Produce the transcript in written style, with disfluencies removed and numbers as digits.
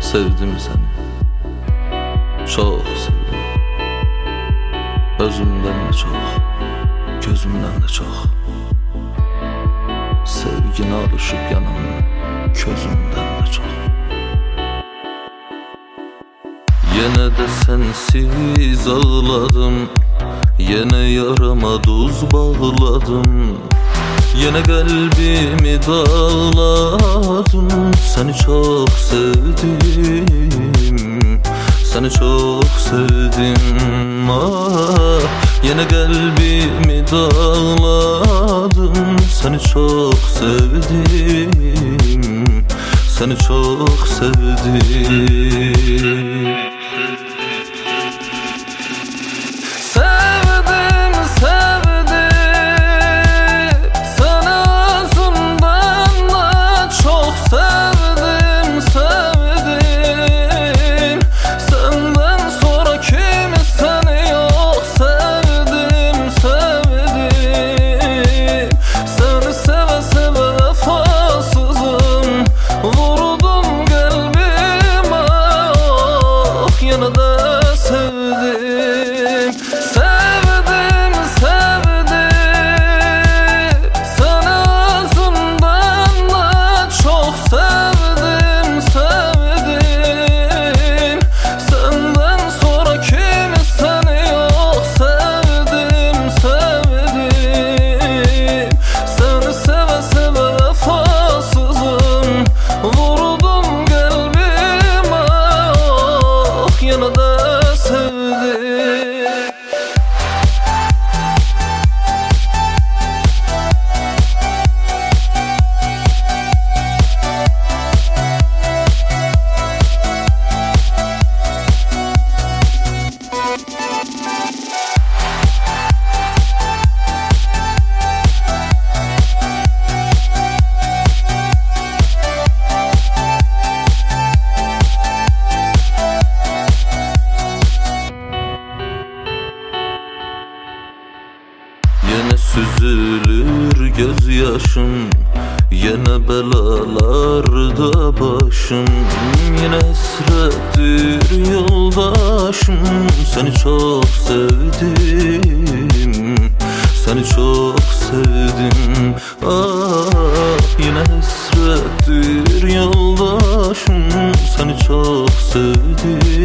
Sevdim seni, çok sevdim. Özümden de çok, gözümden de çok. Sevgine alışıp yanan közümden de çok. Yine de sensiz ağladım, yine yarama tuz bağladım. Yine kalbimi dağladım. Seni çok sevdim, seni çok sevdim. Ah, yine kalbimi dağladım. Seni çok sevdim, seni çok sevdim. Yine süzülür gözyaşım, yine belalarda başım. Yine hasrettir yoldaşım. Seni çok sevdim, seni çok sevdim. Ah, yine hasrettir yoldaşım. Seni çok sevdim,